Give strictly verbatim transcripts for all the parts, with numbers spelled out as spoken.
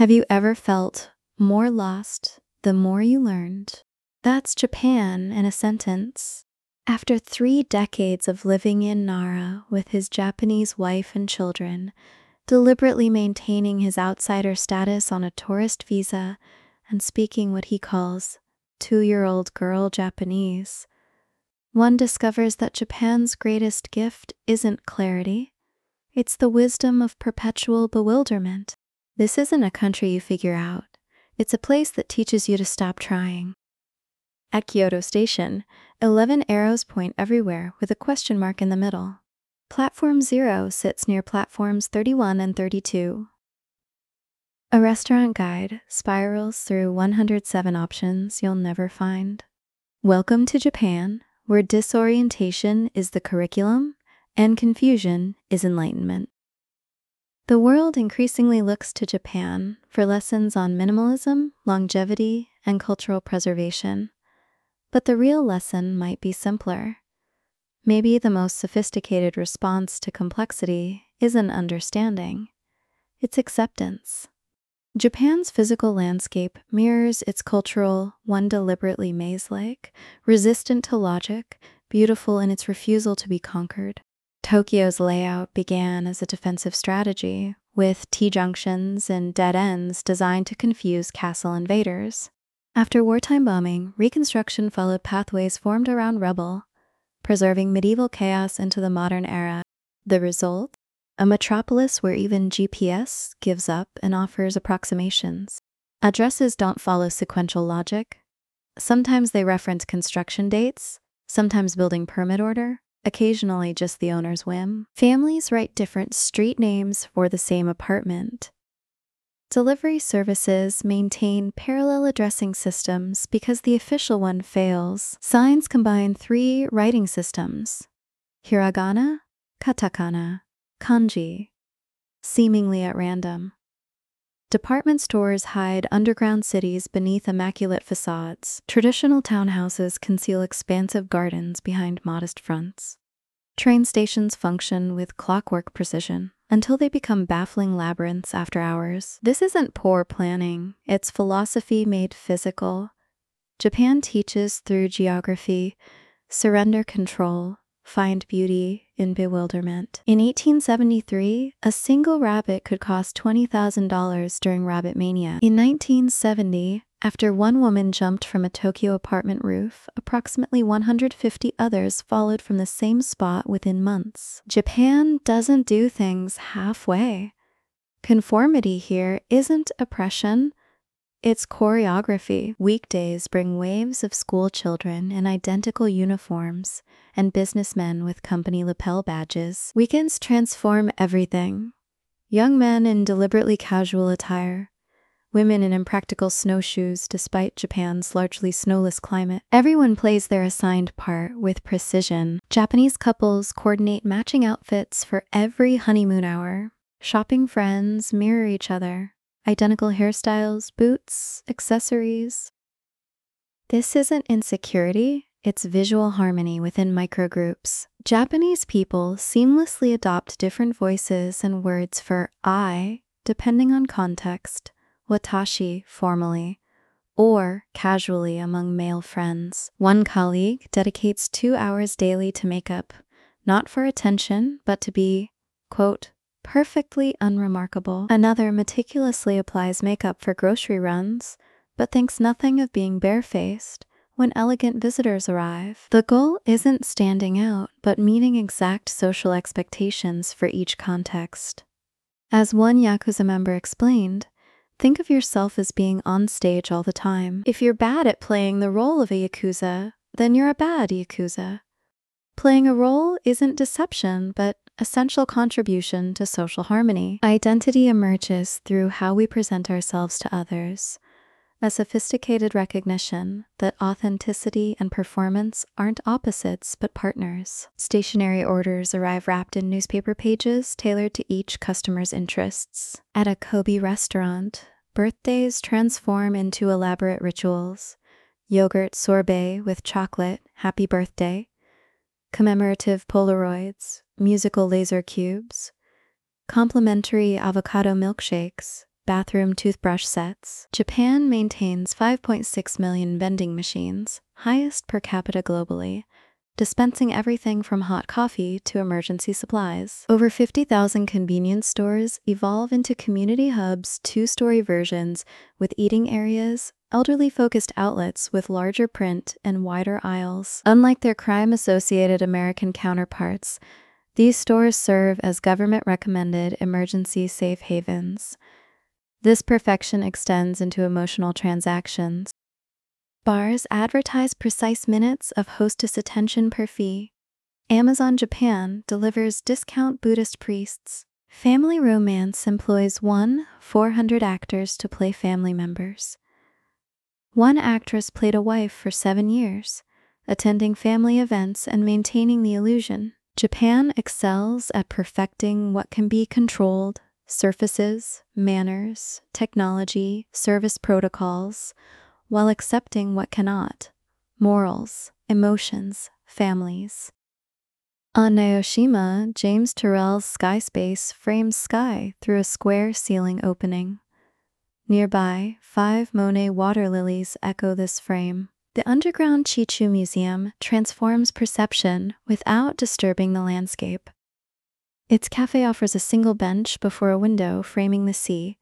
Have you ever felt more lost the more you learned? That's Japan in a sentence. After three decades of living in Nara with his Japanese wife and children, deliberately maintaining his outsider status on a tourist visa and speaking what he calls two-year-old girl Japanese, one discovers that Japan's greatest gift isn't clarity, it's the wisdom of perpetual bewilderment. This isn't a country you figure out, it's a place that teaches you to stop trying. At Kyoto Station, eleven arrows point everywhere with a question mark in the middle. Platform zero sits near platforms thirty-one and thirty-two. A restaurant guide spirals through one hundred seven options you'll never find. Welcome to Japan, where disorientation is the curriculum and confusion is enlightenment. The world increasingly looks to Japan for lessons on minimalism, longevity, and cultural preservation. But the real lesson might be simpler. Maybe the most sophisticated response to complexity isn't understanding, it's acceptance. Japan's physical landscape mirrors its cultural, one deliberately maze-like, resistant to logic, beautiful in its refusal to be conquered. Tokyo's layout began as a defensive strategy, with T-junctions and dead ends designed to confuse castle invaders. After wartime bombing, reconstruction followed pathways formed around rubble, preserving medieval chaos into the modern era. The result? A metropolis where even G P S gives up and offers approximations. Addresses don't follow sequential logic. Sometimes they reference construction dates, sometimes building permit order, occasionally just the owner's whim. Families write different street names for the same apartment. Delivery services maintain parallel addressing systems because the official one fails. Signs combine three writing systems: hiragana, katakana, kanji, seemingly at random. Department stores hide underground cities beneath immaculate facades. Traditional townhouses conceal expansive gardens behind modest fronts. Train stations function with clockwork precision until they become baffling labyrinths after hours. This isn't poor planning, it's philosophy made physical. Japan teaches through geography, surrender control, find beauty in bewilderment. In eighteen seventy-three, a single rabbit could cost twenty thousand dollars during Rabbit Mania. In nineteen seventy, after one woman jumped from a Tokyo apartment roof, approximately one hundred fifty others followed from the same spot within months. Japan doesn't do things halfway. Conformity here isn't oppression, it's choreography. Weekdays bring waves of school children in identical uniforms and businessmen with company lapel badges. Weekends transform everything. Young men in deliberately casual attire, women in impractical snowshoes despite Japan's largely snowless climate. Everyone plays their assigned part with precision. Japanese couples coordinate matching outfits for every honeymoon hour. Shopping friends mirror each other. Identical hairstyles, boots, accessories. This isn't insecurity, it's visual harmony within microgroups. Japanese people seamlessly adopt different voices and words for I, depending on context. Watashi formally, or casually among male friends. One colleague dedicates two hours daily to makeup, not for attention, but to be, quote, perfectly unremarkable. Another meticulously applies makeup for grocery runs, but thinks nothing of being barefaced when elegant visitors arrive. The goal isn't standing out, but meeting exact social expectations for each context. As one Yakuza member explained, think of yourself as being on stage all the time. If you're bad at playing the role of a Yakuza, then you're a bad Yakuza. Playing a role isn't deception, but essential contribution to social harmony. Identity emerges through how we present ourselves to others, a sophisticated recognition that authenticity and performance aren't opposites but partners. Stationery orders arrive wrapped in newspaper pages tailored to each customer's interests. At a Kobe restaurant, birthdays transform into elaborate rituals. Yogurt sorbet with chocolate, happy birthday. Commemorative Polaroids, musical laser cubes. Complimentary avocado milkshakes, bathroom toothbrush sets. Japan maintains five point six million vending machines, highest per capita globally, dispensing everything from hot coffee to emergency supplies. Over fifty thousand convenience stores evolve into community hubs, two-story versions with eating areas, elderly-focused outlets with larger print and wider aisles. Unlike their crime-associated American counterparts, these stores serve as government-recommended emergency safe havens. This perfection extends into emotional transactions. Bars advertise precise minutes of hostess attention per fee. Amazon Japan delivers discount Buddhist priests. Family Romance employs one four hundred actors to play family members. One actress played a wife for seven years, attending family events and maintaining the illusion. Japan excels at perfecting what can be controlled: surfaces, manners, technology, service protocols, while accepting what cannot: morals, emotions, families. On Naoshima, James Turrell's Sky Space frames sky through a square ceiling opening. Nearby, five Monet water lilies echo this frame. The underground Chichu Museum transforms perception without disturbing the landscape. Its cafe offers a single bench before a window framing the sea.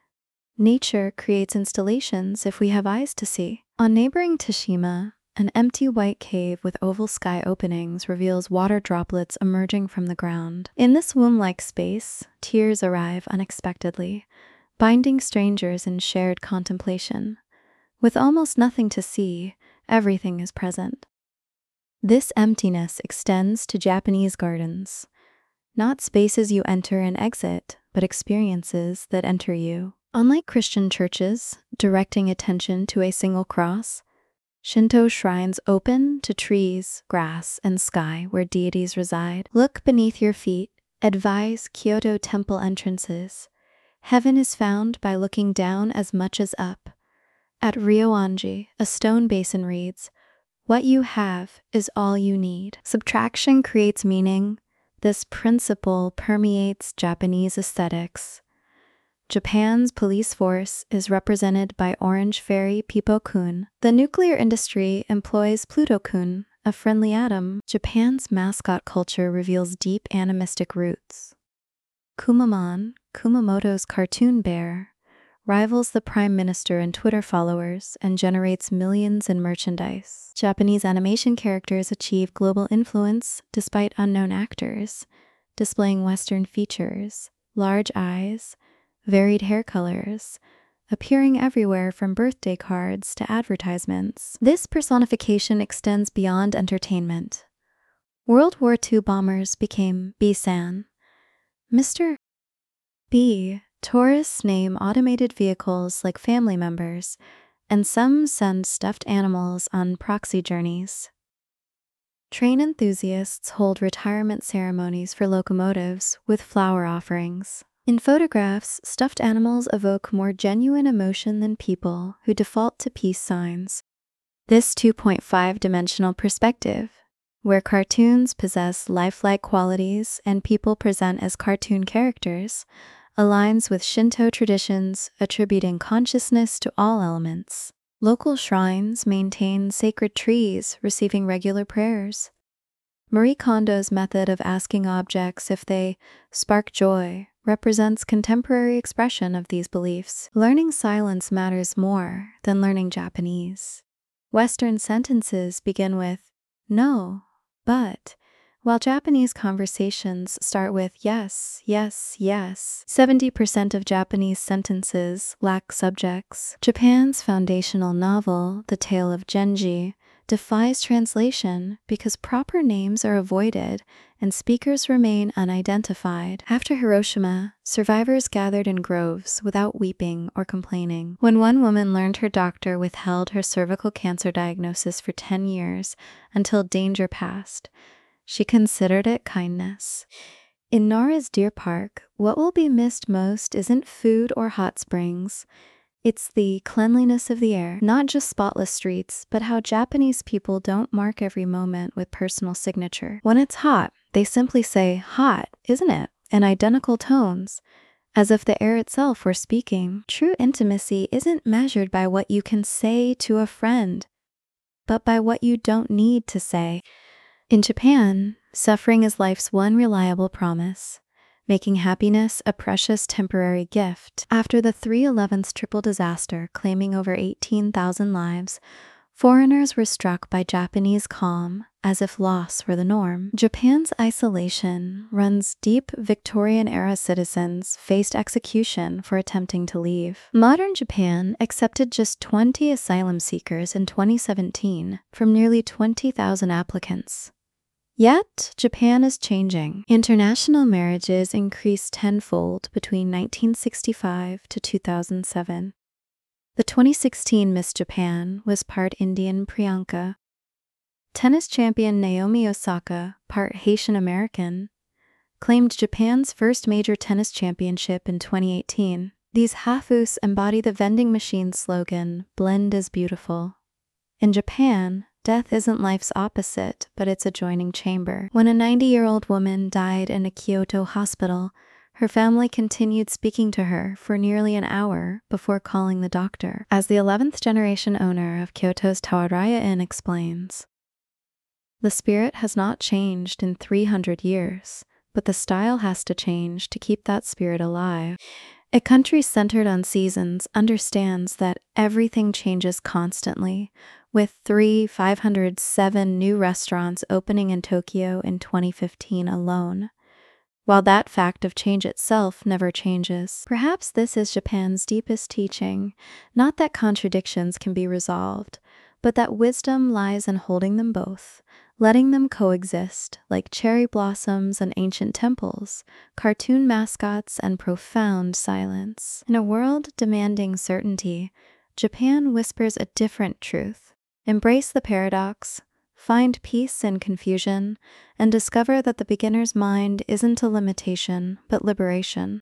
Nature creates installations if we have eyes to see. On neighboring Tashima, an empty white cave with oval sky openings reveals water droplets emerging from the ground. In this womb-like space, tears arrive unexpectedly, binding strangers in shared contemplation. With almost nothing to see, everything is present. This emptiness extends to Japanese gardens. Not spaces you enter and exit, but experiences that enter you. Unlike Christian churches, directing attention to a single cross, Shinto shrines open to trees, grass, and sky where deities reside. Look beneath your feet, advise Kyoto temple entrances. Heaven is found by looking down as much as up. At Ryoanji, a stone basin reads, "What you have is all you need." Subtraction creates meaning. This principle permeates Japanese aesthetics. Japan's police force is represented by Orange Fairy Pippo-kun. The nuclear industry employs Pluto-kun, a friendly atom. Japan's mascot culture reveals deep animistic roots. Kumamon, Kumamoto's cartoon bear, rivals the prime minister in Twitter followers and generates millions in merchandise. Japanese animation characters achieve global influence despite unknown actors, displaying Western features, large eyes, varied hair colors, appearing everywhere from birthday cards to advertisements. This personification extends beyond entertainment. World War Two bombers became B-san. Mister B. Tourists name automated vehicles like family members, and some send stuffed animals on proxy journeys. Train enthusiasts hold retirement ceremonies for locomotives with flower offerings. In photographs, stuffed animals evoke more genuine emotion than people who default to peace signs. This two point five dimensional perspective, where cartoons possess lifelike qualities and people present as cartoon characters, aligns with Shinto traditions attributing consciousness to all elements. Local shrines maintain sacred trees receiving regular prayers. Marie Kondo's method of asking objects if they spark joy represents contemporary expression of these beliefs. Learning silence matters more than learning Japanese. Western sentences begin with no, but, while Japanese conversations start with yes, yes, yes. seventy percent of Japanese sentences lack subjects. Japan's foundational novel, The Tale of Genji, defies translation because proper names are avoided and speakers remain unidentified. After Hiroshima, survivors gathered in groves without weeping or complaining. When one woman learned her doctor withheld her cervical cancer diagnosis for ten years until danger passed, she considered it kindness. In Nara's Deer Park, what will be missed most isn't food or hot springs. It's the cleanliness of the air, not just spotless streets, but how Japanese people don't mark every moment with personal signature. When it's hot, they simply say, "Hot, isn't it?" in identical tones, as if the air itself were speaking. True intimacy isn't measured by what you can say to a friend, but by what you don't need to say. In Japan, suffering is life's one reliable promise, making happiness a precious temporary gift. After the three eleven's triple disaster claiming over eighteen thousand lives, foreigners were struck by Japanese calm, as if loss were the norm. Japan's isolation runs deep. Victorian-era citizens faced execution for attempting to leave. Modern Japan accepted just twenty asylum seekers in twenty seventeen from nearly twenty thousand applicants. Yet, Japan is changing. International marriages increased tenfold between nineteen sixty-five to two thousand seven. The twenty sixteen Miss Japan was part Indian Priyanka. Tennis champion Naomi Osaka, part Haitian American, claimed Japan's first major tennis championship in twenty eighteen. These hafus embody the vending machine slogan, "Blend is beautiful." In Japan, death isn't life's opposite, but its adjoining chamber. When a ninety-year-old woman died in a Kyoto hospital, her family continued speaking to her for nearly an hour before calling the doctor. As the eleventh generation owner of Kyoto's Tawaraya Inn explains, "The spirit has not changed in three hundred years, but the style has to change to keep that spirit alive." A country centered on seasons understands that everything changes constantly, with three thousand five hundred seven new restaurants opening in Tokyo in twenty fifteen alone. While that fact of change itself never changes. Perhaps this is Japan's deepest teaching, not that contradictions can be resolved, but that wisdom lies in holding them both, letting them coexist like cherry blossoms and ancient temples, cartoon mascots and profound silence. In a world demanding certainty, Japan whispers a different truth. Embrace the paradox, find peace in confusion, and discover that the beginner's mind isn't a limitation, but liberation.